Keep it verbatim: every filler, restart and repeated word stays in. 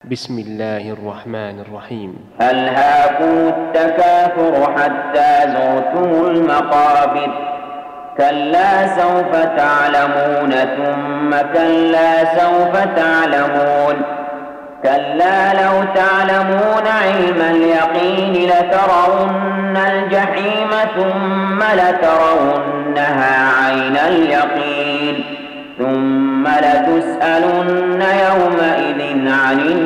بسم الله الرحمن الرحيم. ألهاكم التكاثر حتى زرتم المقابر كلا سوف تعلمون ثم كلا سوف تعلمون كلا لو تعلمون علم اليقين لترون الجحيم ثم لترونها عين اليقين ثم لتسألن يومئذ عن